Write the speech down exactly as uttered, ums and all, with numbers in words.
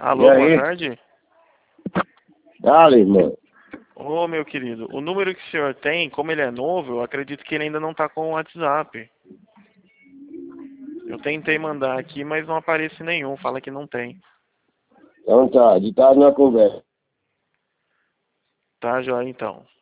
Alô, boa tarde. Dale, irmão. Ô, meu querido, o número que o senhor tem, como ele é novo, eu acredito que ele ainda não está com o WhatsApp. Eu tentei mandar aqui, mas não aparece nenhum, fala que não tem. Então tá, de tarde na conversa. Tá, joia, então.